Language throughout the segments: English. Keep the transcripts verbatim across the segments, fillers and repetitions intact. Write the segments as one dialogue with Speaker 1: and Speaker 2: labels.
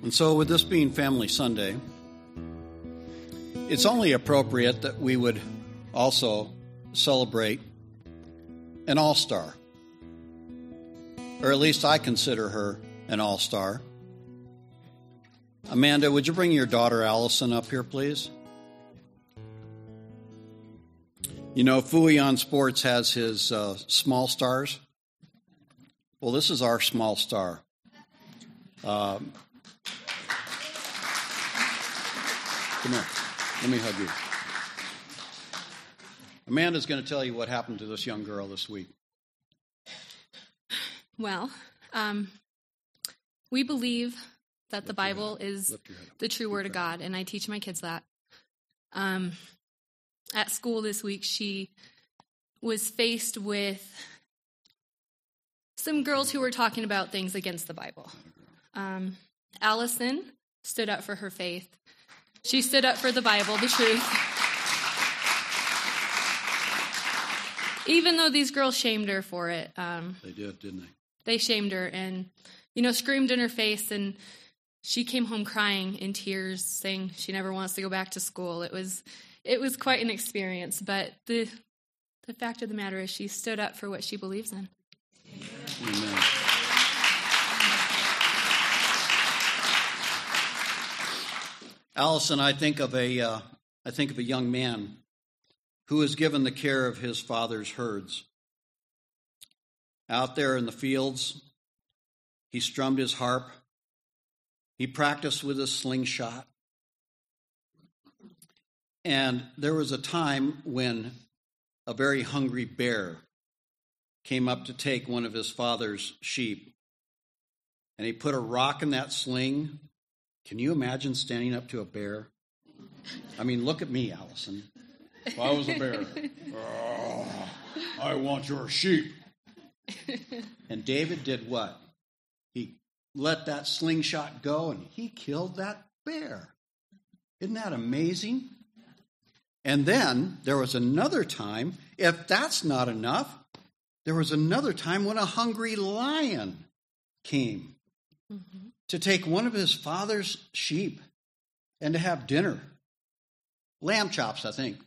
Speaker 1: And so with this being Family Sunday, it's only appropriate that we would also celebrate an all-star. Or at least I consider her an all-star. Amanda, would you bring your daughter Allison up here, please? You know, Fuyon Sports has his uh, small stars. Well, this is our small star. Um, come here. Let me hug you. Amanda's going to tell you what happened to this young girl this week.
Speaker 2: Well, um, we believe that the Bible is the true Word of God, and I teach my kids that. Um, at school this week, she was faced with some girls who were talking about things against the Bible. Um, Allison stood up for her faith. She stood up for the Bible, the truth. Even though these girls shamed her for it. Um,
Speaker 1: they did, didn't they?
Speaker 2: They shamed her and, you know, screamed in her face, and she came home crying in tears, saying she never wants to go back to school. It was it was quite an experience, but the the fact of the matter is she stood up for what she believes in.
Speaker 1: Amen. Allison, I think of a uh, I think of a young man who is given the care of his father's herds. Out there in the fields, he strummed his harp. He practiced with his slingshot. And there was a time when a very hungry bear came up to take one of his father's sheep. And he put a rock in that sling. Can you imagine standing up to a bear? I mean, look at me, Allison. If I was a bear, oh, I want your sheep. And David did what? He let that slingshot go, and he killed that bear. Isn't that amazing? And then there was another time, if that's not enough, there was another time when a hungry lion came mm-hmm. to take one of his father's sheep and to have dinner. Lamb chops, I think.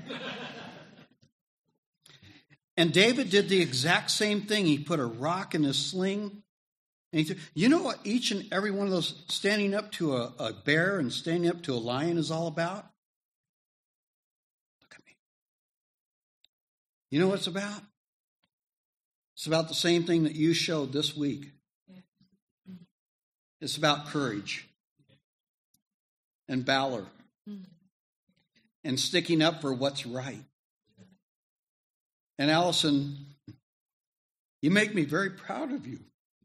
Speaker 1: And David did the exact same thing. He put a rock in his sling. And he th- you know what each and every one of those standing up to a, a bear and standing up to a lion is all about? Look at me. You know what it's about? It's about the same thing that you showed this week. It's about courage and valor and sticking up for what's right. And Allison, you make me very proud of you.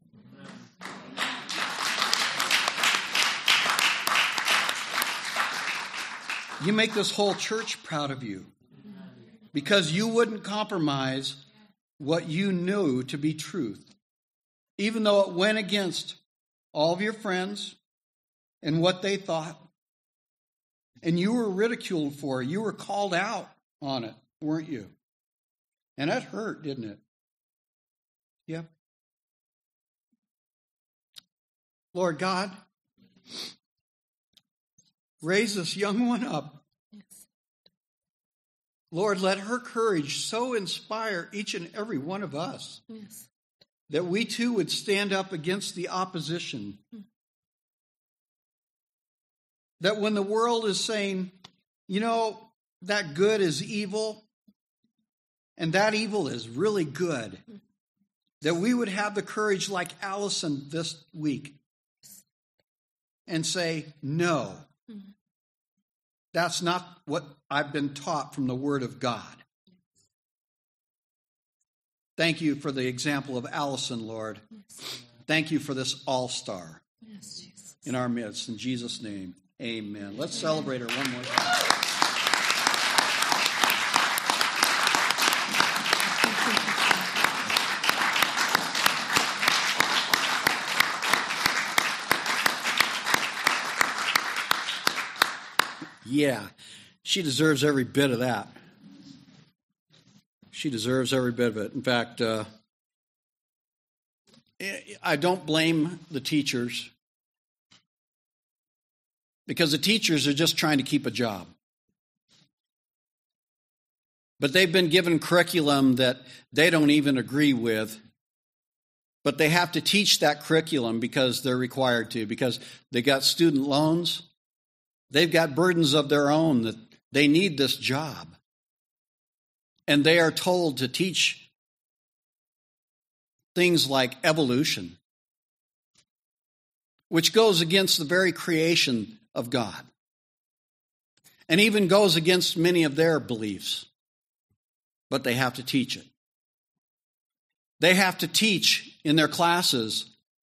Speaker 1: You make this whole church proud of you because you wouldn't compromise what you knew to be truth, even though it went against all of your friends and what they thought. And you were ridiculed for it. You were called out on it, weren't you? And that hurt, didn't it? Yep. Lord God, raise this young one up. Yes. Lord, let her courage so inspire each and every one of us yes. that we too would stand up against the opposition. Mm. That when the world is saying, you know, that good is evil, and that evil is really good, that we would have the courage like Allison this week and say, no, mm-hmm. that's not what I've been taught from the Word of God. Thank you for the example of Allison, Lord. Yes. Thank you for this all-star yes, Jesus. In our midst. In Jesus' name, amen. Let's celebrate her one more time. Yeah, she deserves every bit of that. She deserves every bit of it. In fact, uh, I don't blame the teachers because the teachers are just trying to keep a job. But they've been given curriculum that they don't even agree with, but they have to teach that curriculum because they're required to, because they got student loans. They've got burdens of their own that they need this job. And they are told to teach things like evolution, which goes against the very creation of God, and even goes against many of their beliefs. But they have to teach it. They have to teach in their classes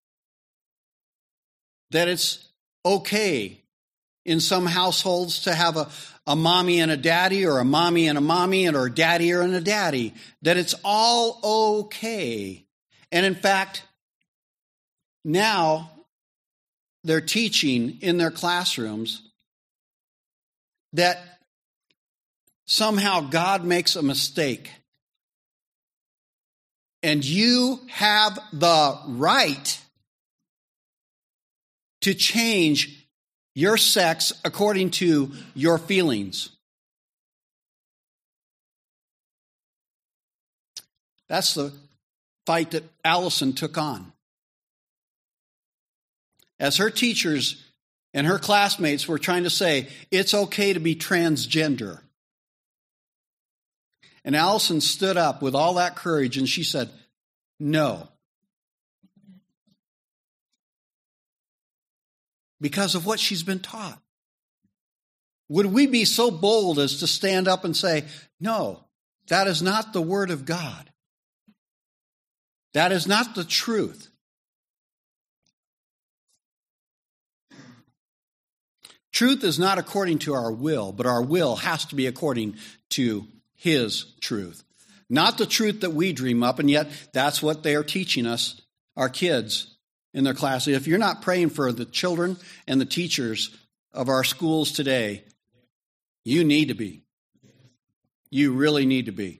Speaker 1: that it's okay in some households to have a, a mommy and a daddy, or a mommy and a mommy, and or a daddy and a daddy, that it's all okay. And in fact, now they're teaching in their classrooms that somehow God makes a mistake, and you have the right to change your sex according to your feelings. That's the fight that Allison took on. As her teachers and her classmates were trying to say, it's okay to be transgender. And Allison stood up with all that courage and she said, no. Because of what she's been taught. Would we be so bold as to stand up and say, no, that is not the word of God. That is not the truth. Truth is not according to our will, but our will has to be according to His truth. Not the truth that we dream up, and yet that's what they are teaching us, our kids, in their class. If you're not praying for the children and the teachers of our schools today, you need to be. You really need to be.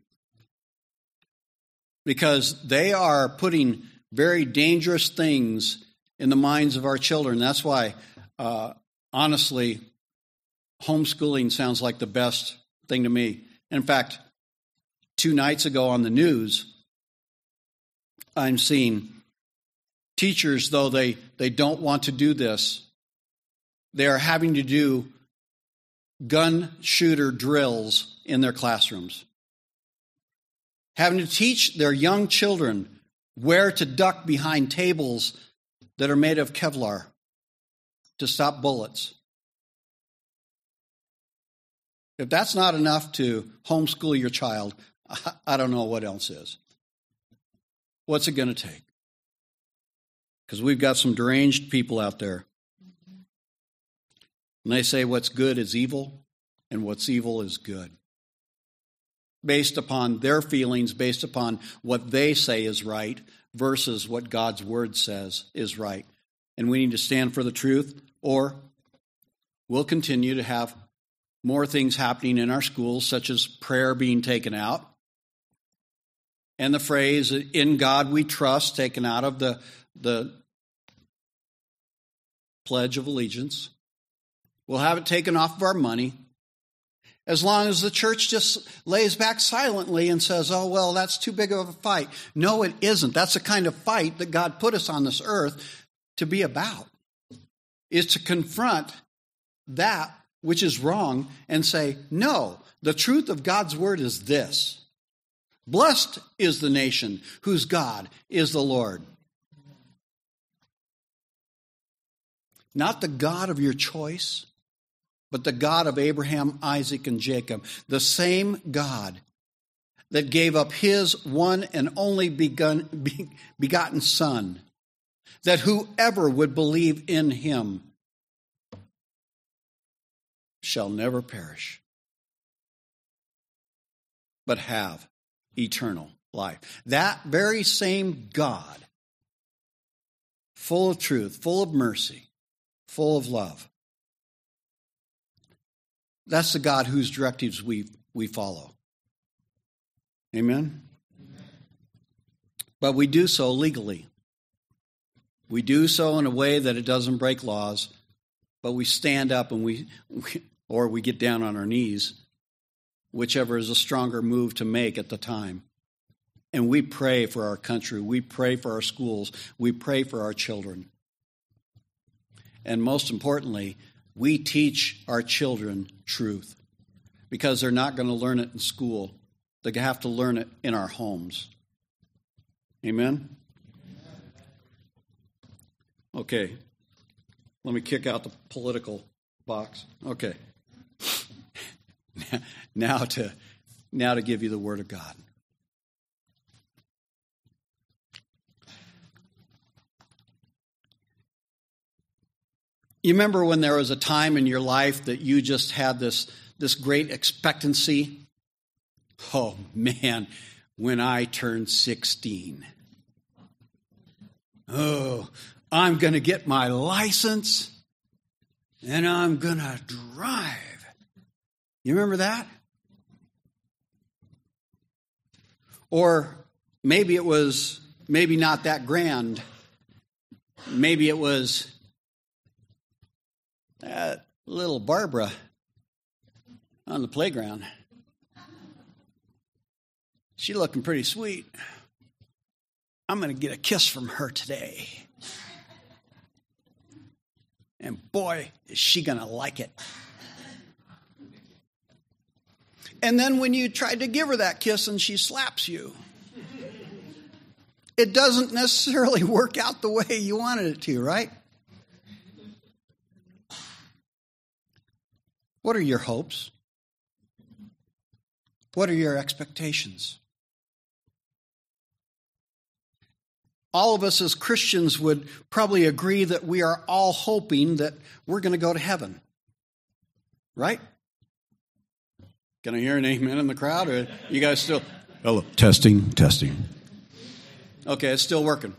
Speaker 1: Because they are putting very dangerous things in the minds of our children. That's why, uh, honestly, homeschooling sounds like the best thing to me. In fact, two nights ago on the news, I'm seeing teachers, though they, they don't want to do this, they are having to do gun shooter drills in their classrooms. Having to teach their young children where to duck behind tables that are made of Kevlar to stop bullets. If that's not enough to homeschool your child, I don't know what else is. What's it going to take? Because we've got some deranged people out there. And they say what's good is evil and what's evil is good. Based upon their feelings, based upon what they say is right versus what God's word says is right. And we need to stand for the truth, or we'll continue to have more things happening in our schools, such as prayer being taken out, and the phrase, in God we trust, taken out of the, the Pledge of Allegiance. We'll have it taken off of our money, as long as the church just lays back silently and says, oh, well, that's too big of a fight. No, it isn't. That's the kind of fight that God put us on this earth to be about, is to confront that which is wrong and say, no, the truth of God's word is this. Blessed is the nation whose God is the Lord. Not the God of your choice, but the God of Abraham, Isaac, and Jacob. The same God that gave up his one and only begun, begotten Son, that whoever would believe in him shall never perish, but have eternal life. That very same God, full of truth, full of mercy, full of love. That's the God whose directives we, we follow. Amen? Amen? But we do so legally. We do so in a way that it doesn't break laws. but we stand up and we, we or we get down on our knees, whichever is a stronger move to make at the time. And we pray for our country. We pray for our schools. We pray for our children. And most importantly, we teach our children truth, because they're not going to learn it in school. They have to learn it in our homes. Amen? Okay. Let me kick out the political box. Okay. Now to, now to give you the Word of God. You remember when there was a time in your life that you just had this, this great expectancy? Oh, man, when I turned sixteen. Oh, I'm going to get my license and I'm going to drive. You remember that? Or maybe it was, maybe not that grand. Maybe it was uh, little Barbara on the playground. She's looking pretty sweet. I'm going to get a kiss from her today. And boy, is she going to like it. And then when you tried to give her that kiss and she slaps you, it doesn't necessarily work out the way you wanted it to, right? What are your hopes? What are your expectations? All of us as Christians would probably agree that we are all hoping that we're going to go to heaven. Right? Can I hear an amen in the crowd? Or you guys still... Hello. Testing, testing. Okay, it's still working.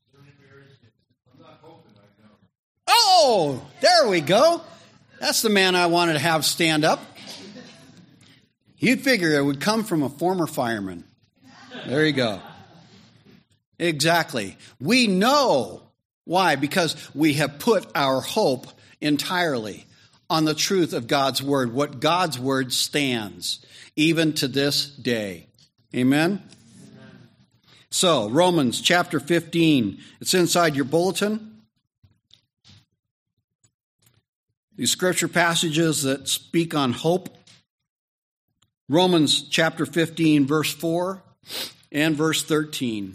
Speaker 1: Oh, there we go. That's the man I wanted to have stand up. You'd figure it would come from a former fireman. There you go. Exactly. We know. Why? Because we have put our hope entirely on the truth of God's Word, what God's Word stands, even to this day. Amen? Amen. So, Romans chapter fifteen. It's inside your bulletin. These scripture passages that speak on hope. Romans chapter fifteen, verse four and verse thirteen.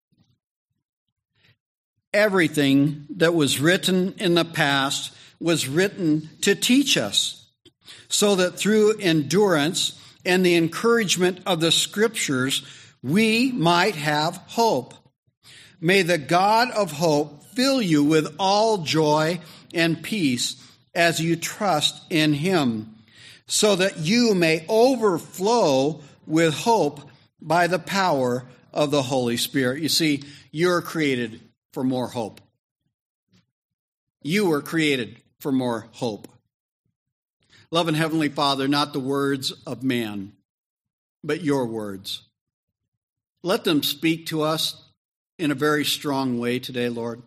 Speaker 1: Everything that was written in the past was written to teach us, so that through endurance and the encouragement of the Scriptures, we might have hope. May the God of hope fill you with all joy and peace as you trust in Him, so that you may overflow with hope by the power of the Holy Spirit. You see, you're created for more hope. You were created for more hope. Loving Heavenly Father, not the words of man, but your words. Let them speak to us in a very strong way today, Lord.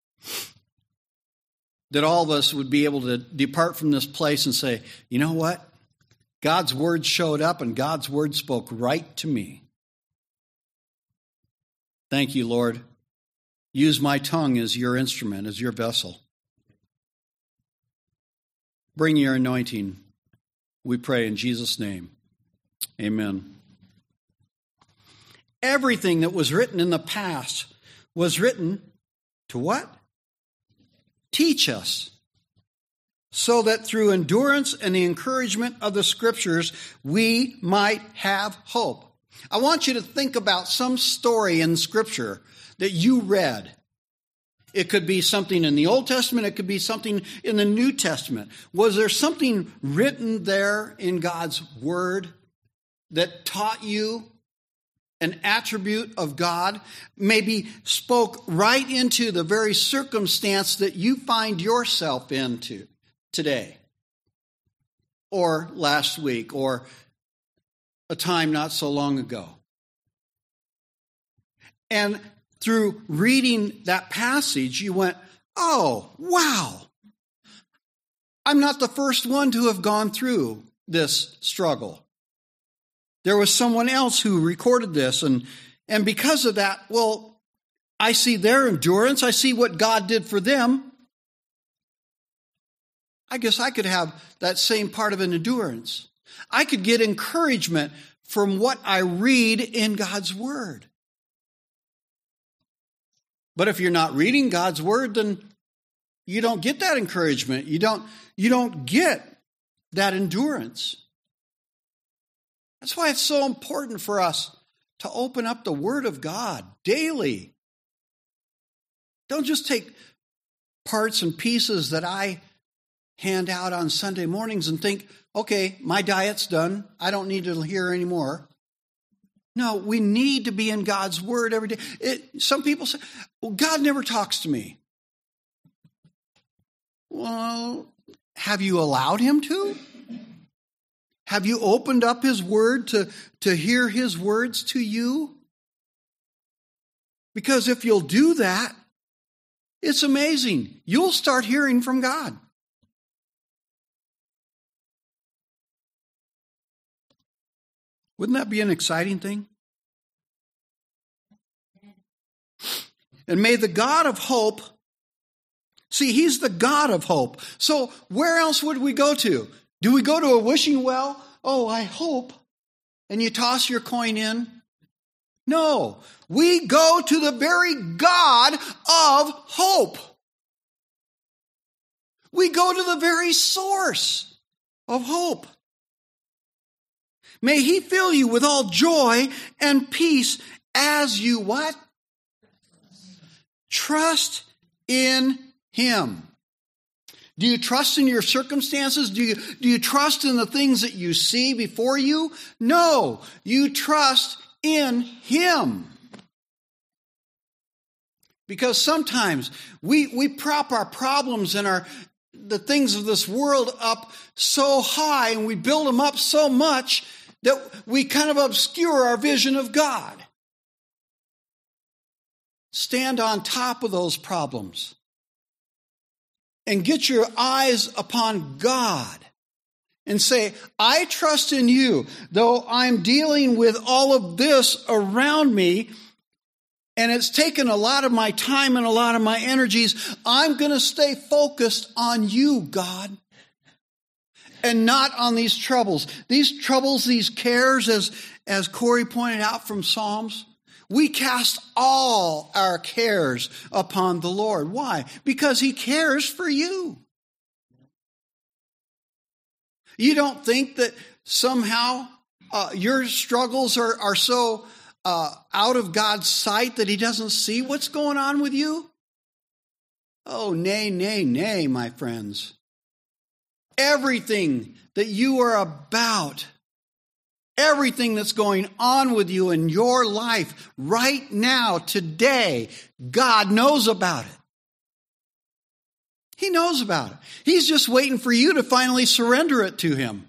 Speaker 1: That all of us would be able to depart from this place and say, you know what? God's word showed up and God's word spoke right to me. Thank you, Lord. Use my tongue as your instrument, as your vessel. Bring your anointing, we pray in Jesus' name. Amen. Everything that was written in the past was written to what? Teach us, so that through endurance and the encouragement of the Scriptures, we might have hope. I want you to think about some story in Scripture that you read. It could be something in the Old Testament. It could be something in the New Testament. Was there something written there in God's Word that taught you an attribute of God, maybe spoke right into the very circumstance that you find yourself into today, or last week, or a time not so long ago? And through reading that passage, you went, oh, wow, I'm not the first one to have gone through this struggle. There was someone else who recorded this, and, and because of that, well, I see their endurance. I see what God did for them. I guess I could have that same part of an endurance. I could get encouragement from what I read in God's Word. But if you're not reading God's Word, then you don't get that encouragement. You don't, you don't get that endurance. That's why it's so important for us to open up the Word of God daily. Don't just take parts and pieces that I hand out on Sunday mornings and think, okay, my diet's done. I don't need to hear anymore. No, we need to be in God's Word every day. It, some people say, well, God never talks to me. Well, have you allowed Him to? Have you opened up His Word to, to hear His words to you? Because if you'll do that, it's amazing. You'll start hearing from God. Wouldn't that be an exciting thing? And may the God of hope, see, He's the God of hope. So where else would we go to? Do we go to a wishing well? Oh, I hope. And you toss your coin in? No. We go to the very God of hope. We go to the very source of hope. May He fill you with all joy and peace as you what? Trust in Him. Do you trust in your circumstances? Do you, do you trust in the things that you see before you? No, you trust in Him. Because sometimes we, we prop our problems and our the things of this world up so high, and we build them up so much that we kind of obscure our vision of God. Stand on top of those problems and get your eyes upon God and say, I trust in you, though I'm dealing with all of this around me, and it's taken a lot of my time and a lot of my energies. I'm going to stay focused on you, God, and not on these troubles. These troubles, these cares, as, as Corey pointed out from Psalms, we cast all our cares upon the Lord. Why? Because He cares for you. You don't think that somehow uh, your struggles are, are so uh, out of God's sight that He doesn't see what's going on with you? Oh, nay, nay, nay, my friends. Everything that you are about, everything that's going on with you in your life right now, today, God knows about it. He knows about it. He's just waiting for you to finally surrender it to Him.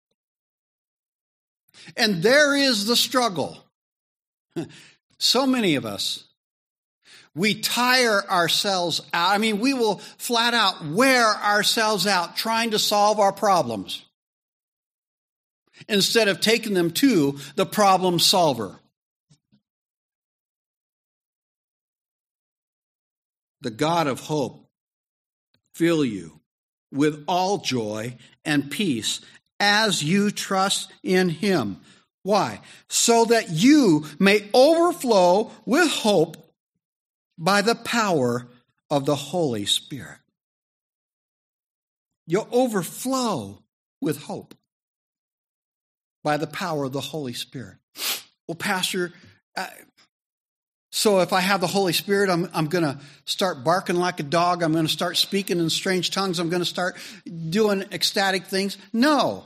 Speaker 1: And there is the struggle. So many of us, we tire ourselves out. I mean, we will flat out wear ourselves out trying to solve our problems instead of taking them to the problem solver. The God of hope fill you with all joy and peace as you trust in Him. Why? So that you may overflow with hope by the power of the Holy Spirit. You'll overflow with hope by the power of the Holy Spirit. Well, Pastor, uh, so if I have the Holy Spirit, I'm, I'm going to start barking like a dog. I'm going to start speaking in strange tongues. I'm going to start doing ecstatic things. No.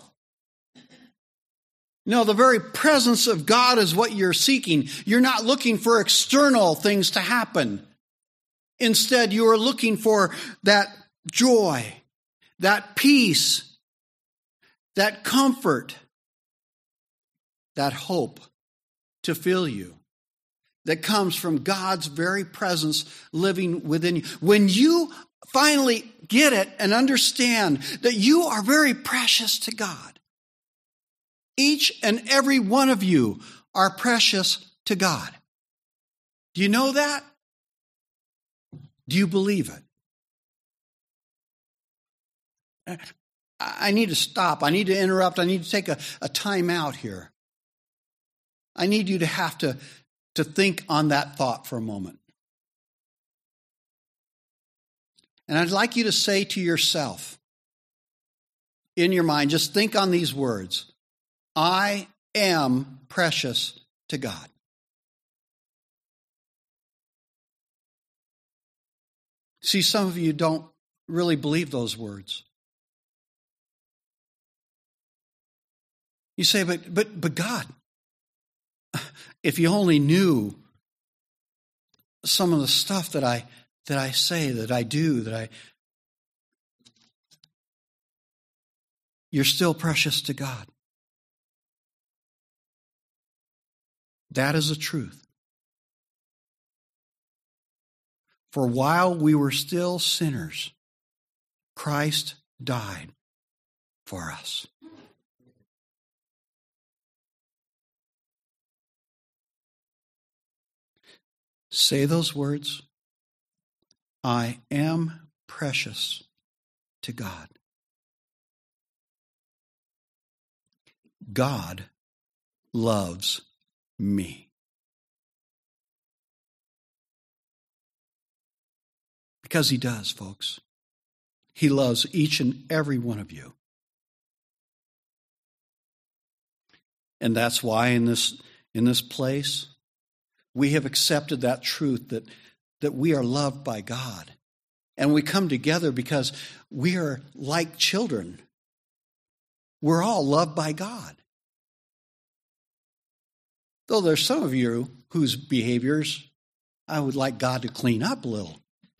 Speaker 1: No, the very presence of God is what you're seeking. You're not looking for external things to happen. Instead, you are looking for that joy, that peace, that comfort, that hope to fill you that comes from God's very presence living within you. When you finally get it and understand that you are very precious to God. Each and every one of you are precious to God. Do you know that? Do you believe it? I need to stop. I need to interrupt. I need to take a, a time out here. I need you to have to, to think on that thought for a moment. And I'd like you to say to yourself, in your mind, just think on these words. I am precious to God. See, some of you don't really believe those words. You say, but but but God, if you only knew some of the stuff that I that I say, that I do, that I you're still precious to God. That is the truth. For while we were still sinners, Christ died for us. Say those words. I am precious to God. God loves me. Because he does, folks. He loves each and every one of you. And that's why in this, in this place, we have accepted that truth that, that we are loved by God. And we come together because we are like children. We're all loved by God. Though there's some of you whose behaviors I would like God to clean up a little.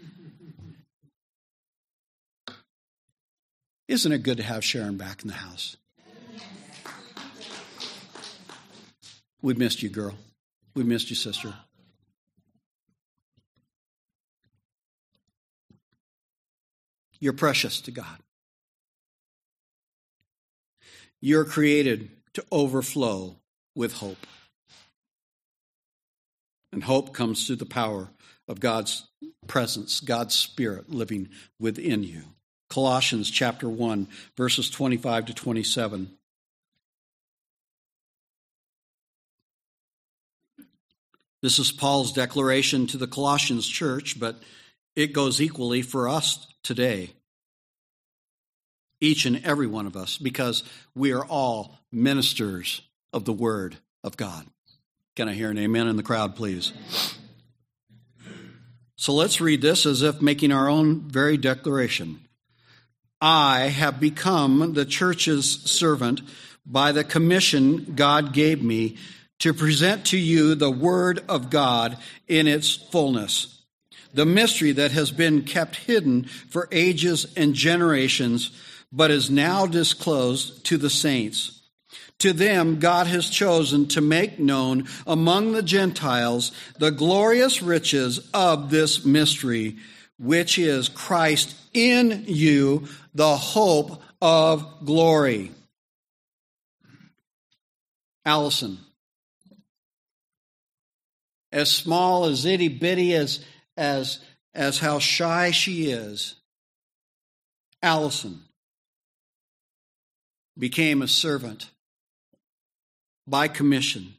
Speaker 1: Isn't it good to have Sharon back in the house? We missed you, girl. We missed you, sister. You're precious to God. You're created to overflow with hope. And hope comes through the power of God's presence, God's Spirit living within you. Colossians chapter one, verses twenty-five to twenty-seven. This is Paul's declaration to the Colossians church, but it goes equally for us today. Each and every one of us, because we are all ministers of the Word of God. Can I hear an amen in the crowd, please? So let's read this as if making our own very declaration. I have become the church's servant by the commission God gave me to present to you the Word of God in its fullness, the mystery that has been kept hidden for ages and generations, but is now disclosed to the saints. To them God has chosen to make known among the Gentiles the glorious riches of this mystery, which is Christ in you, the hope of glory. Allison, as small, as itty bitty, as as as how shy she is, Allison became a servant by commission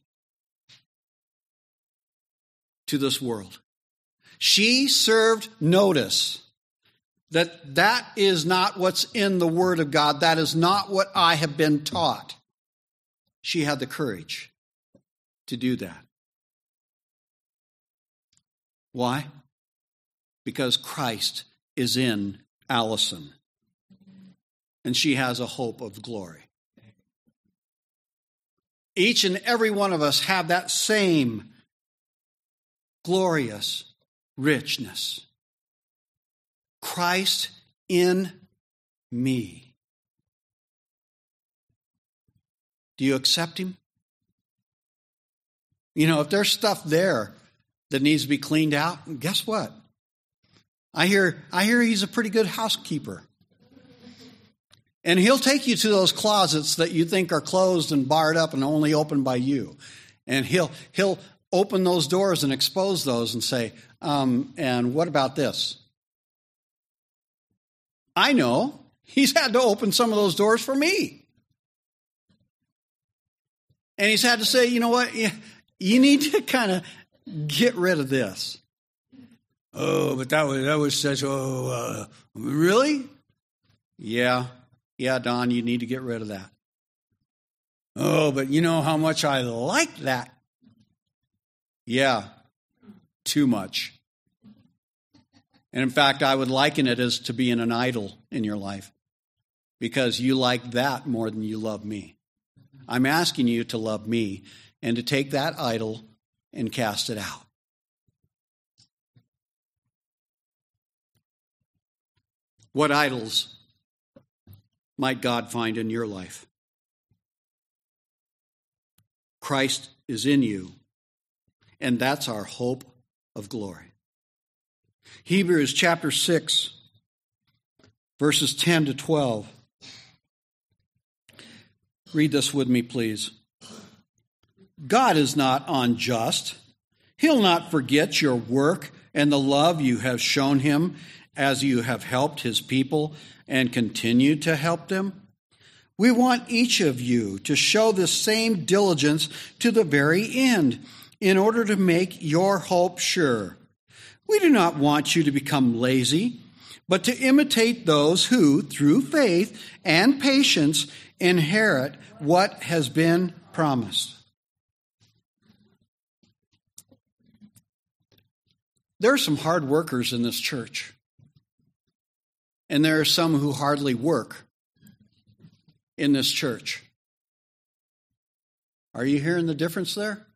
Speaker 1: to this world. She served notice that that is not what's in the Word of God. That is not what I have been taught. She had the courage to do that. Why? Because Christ is in Allison, and she has a hope of glory. Each and every one of us have that same glorious richness. Christ in me. Do you accept him? You know, if there's stuff there that needs to be cleaned out, guess what? I hear, I hear he's a pretty good housekeeper. And he'll take you to those closets that you think are closed and barred up and only opened by you. And he'll he'll open those doors and expose those and say, um, and what about this? I know. He's had to open some of those doors for me. And he's had to say, you know what? You, you need to kind of get rid of this. Oh, but that was that was such, oh, uh, really? Yeah. Yeah, Don, you need to get rid of that. Oh, but you know how much I like that. Yeah, too much. And in fact, I would liken it as to being an idol in your life because you like that more than you love me. I'm asking you to love me and to take that idol and cast it out. What idols might God find in your life? Christ is in you, and that's our hope of glory. Hebrews chapter six, verses ten to twelve. Read this with me, please. God is not unjust. He'll not forget your work and the love you have shown him as you have helped his people and continue to help them. We want each of you to show the same diligence to the very end in order to make your hope sure. We do not want you to become lazy, but to imitate those who, through faith and patience, inherit what has been promised. There are some hard workers in this church, and there are some who hardly work in this church. Are you hearing the difference there?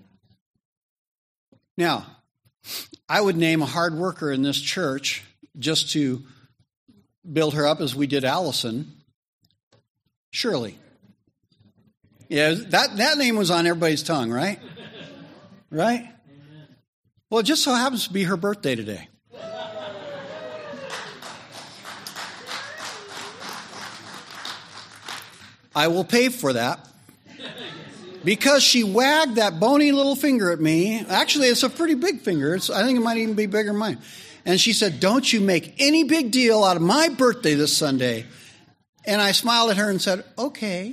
Speaker 1: Now, I would name a hard worker in this church just to build her up as we did Allison, Shirley. Yeah, that, that name was on everybody's tongue, right? Right? Well, it just so happens to be her birthday today. I will pay for that because she wagged that bony little finger at me. Actually, it's a pretty big finger. It's, I think it might even be bigger than mine. And she said, "Don't you make any big deal out of my birthday this Sunday." And I smiled at her and said, "Okay."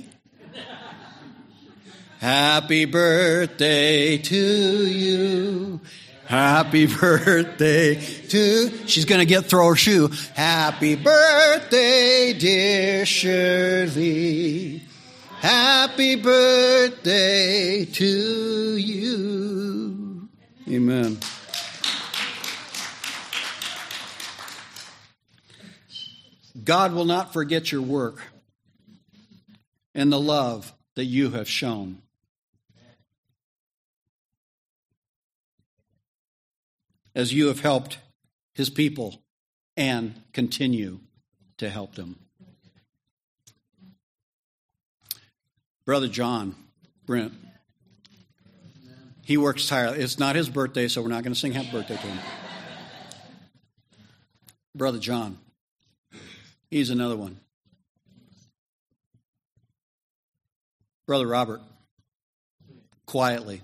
Speaker 1: Happy birthday to you. Happy birthday to... She's going to get throw her shoe. Happy birthday, dear Shirley. Happy birthday to you. Amen. God will not forget your work and the love that you have shown. As you have helped his people and continue to help them. Brother John Brent, he works tirelessly. It's not his birthday, so we're not going to sing happy birthday to him. Brother John, he's another one. Brother Robert, quietly,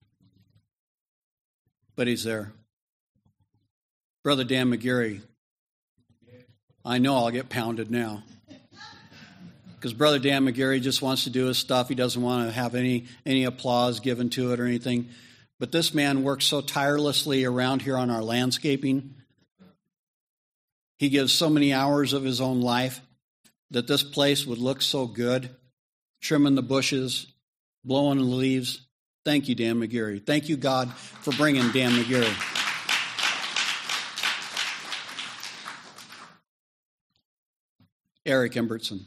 Speaker 1: but he's there. Brother Dan McGarry, I know I'll get pounded now. Because Brother Dan McGarry just wants to do his stuff. He doesn't want to have any, any applause given to it or anything. But this man works so tirelessly around here on our landscaping. He gives so many hours of his own life that this place would look so good. Trimming the bushes, blowing the leaves. Thank you, Dan McGarry. Thank you, God, for bringing Dan McGarry. Eric Embertson.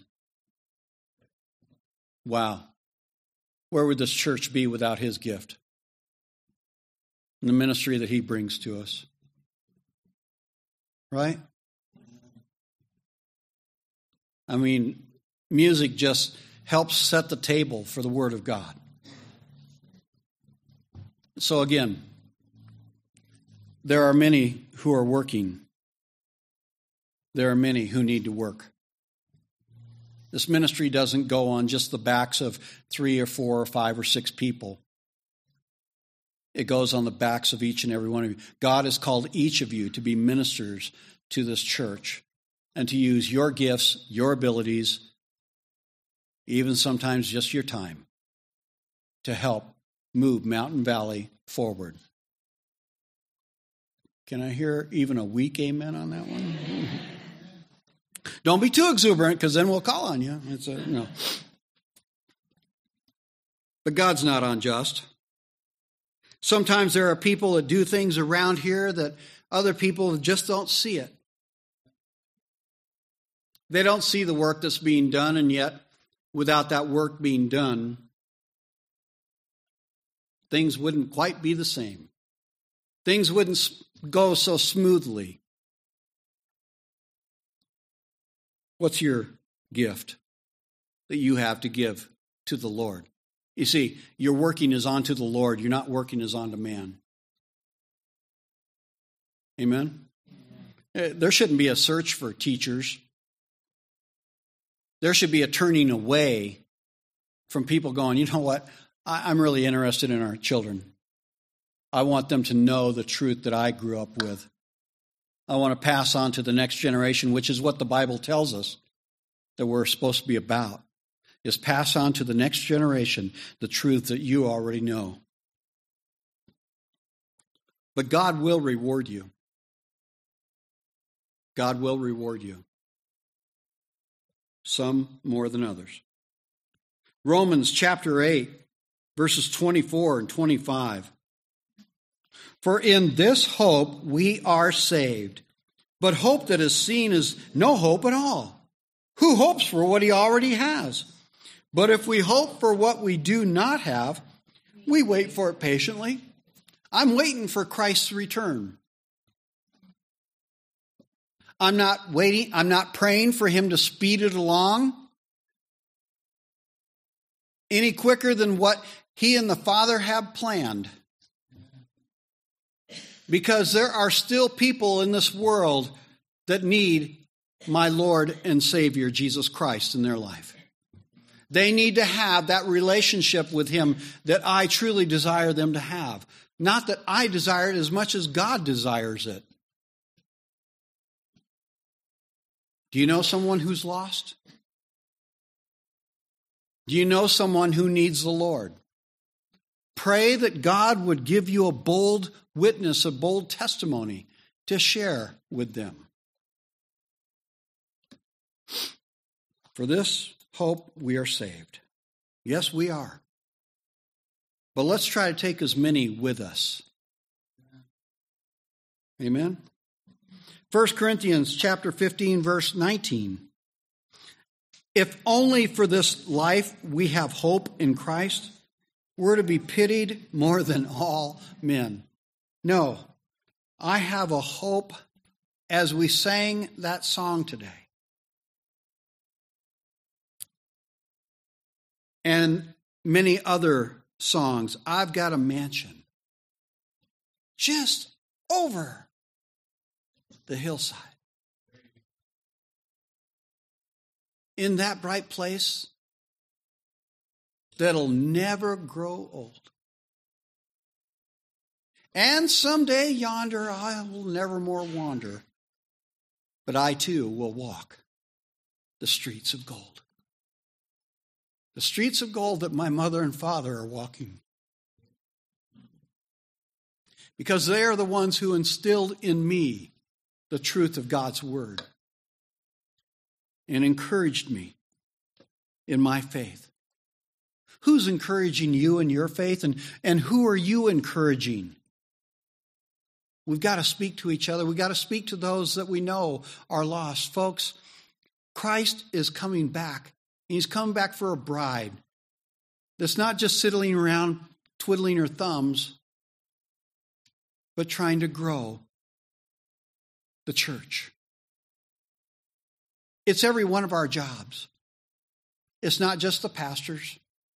Speaker 1: Wow. Where would this church be without his gift? And the ministry that he brings to us. Right? I mean, music just helps set the table for the Word of God. So again, there are many who are working there are many who need to work. This ministry doesn't go on just the backs of three or four or five or six people. It goes on the backs of each and every one of you. God has called each of you to be ministers to this church and to use your gifts, your abilities, even sometimes just your time, to help move Mountain Valley forward. Can I hear even a weak amen on that one? Don't be too exuberant, because then we'll call on you. It's a, you know. But God's not unjust. Sometimes there are people that do things around here that other people just don't see it. They don't see the work that's being done, and yet, without that work being done, things wouldn't quite be the same. Things wouldn't go so smoothly. What's your gift that you have to give to the Lord? You see, your working is unto the Lord. You're not working as unto man. Amen? Amen? There shouldn't be a search for teachers. There should be a turning away from people going, you know what, I'm really interested in our children. I want them to know the truth that I grew up with. I want to pass on to the next generation, which is what the Bible tells us that we're supposed to be about, is pass on to the next generation the truth that you already know. But God will reward you. God will reward you. Some more than others. Romans chapter eight, verses twenty-four and twenty-five. For in this hope we are saved. But hope that is seen is no hope at all. Who hopes for what he already has? But if we hope for what we do not have, we wait for it patiently. I'm waiting for Christ's return. I'm not waiting, I'm not praying for him to speed it along any quicker than what he and the Father have planned. Because there are still people in this world that need my Lord and Savior, Jesus Christ, in their life. They need to have that relationship with him that I truly desire them to have. Not that I desire it as much as God desires it. Do you know someone who's lost? Do you know someone who needs the Lord? Pray that God would give you a bold witness, a bold testimony to share with them. For this hope we are saved. Yes, we are. But let's try to take as many with us. Amen? First Corinthians chapter fifteen, verse nineteen. If only for this life we have hope in Christ, we're to be pitied more than all men. No, I have a hope as we sang that song today. And many other songs. I've got a mansion just over the hillside. In that bright place that'll never grow old. And someday yonder I will never more wander, but I too will walk the streets of gold. The streets of gold that my mother and father are walking. Because they are the ones who instilled in me the truth of God's word and encouraged me in my faith. Who's encouraging you in your faith, and, and who are you encouraging? We've got to speak to each other. We've got to speak to those that we know are lost. Folks, Christ is coming back. He's coming back for a bride that's not just sitting around twiddling her thumbs, but trying to grow the church. It's every one of our jobs. It's not just the pastors.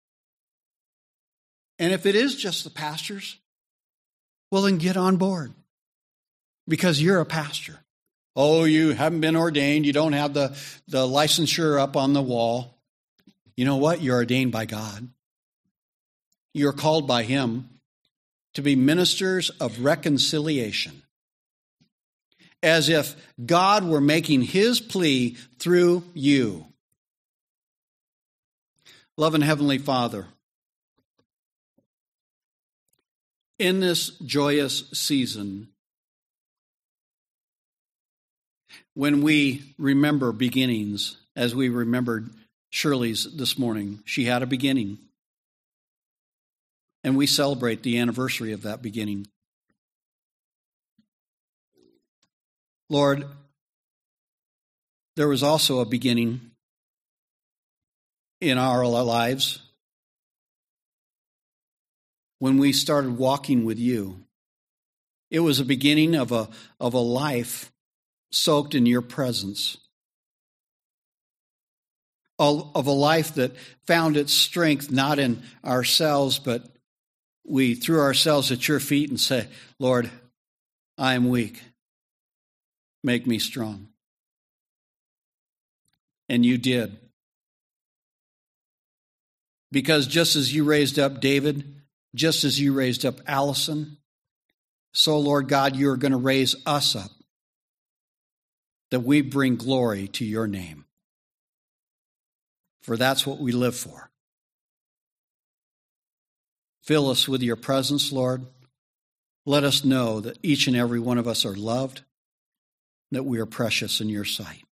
Speaker 1: And if it is just the pastors, well, then get on board. Because you're a pastor. Oh, you haven't been ordained. You don't have the, the licensure up on the wall. You know what? You're ordained by God. You're called by Him to be ministers of reconciliation, as if God were making His plea through you. Loving Heavenly Father, in this joyous season, when we remember beginnings, as we remembered Shirley's this morning, she had a beginning. And we celebrate the anniversary of that beginning. Lord, there was also a beginning in our lives when we started walking with you. It was a beginning of a, of a life soaked in your presence, of a life that found its strength not in ourselves, but we threw ourselves at your feet and say, Lord, I am weak. Make me strong. And you did. Because just as you raised up David, just as you raised up Allison, so, Lord God, you are going to raise us up, that we bring glory to your name. For that's what we live for. Fill us with your presence, Lord. Let us know that each and every one of us are loved, that we are precious in your sight.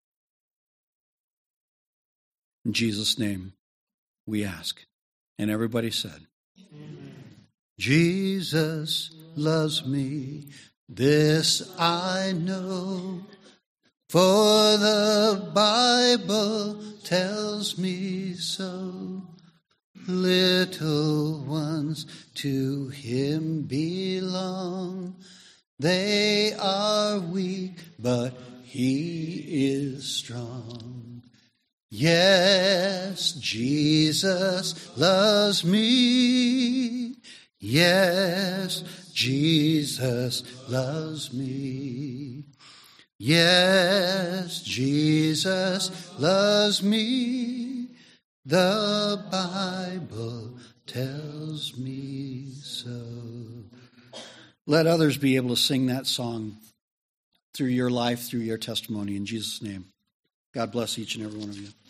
Speaker 1: In Jesus' name, we ask. And everybody said, Amen. Jesus loves me, this I know, for the Bible tells me so. Little ones to him belong. They are weak, but he is strong. Yes, Jesus loves me. Yes, Jesus loves me. Yes, Jesus loves me. The Bible tells me so. Let others be able to sing that song through your life, through your testimony. In Jesus' name, God bless each and every one of you.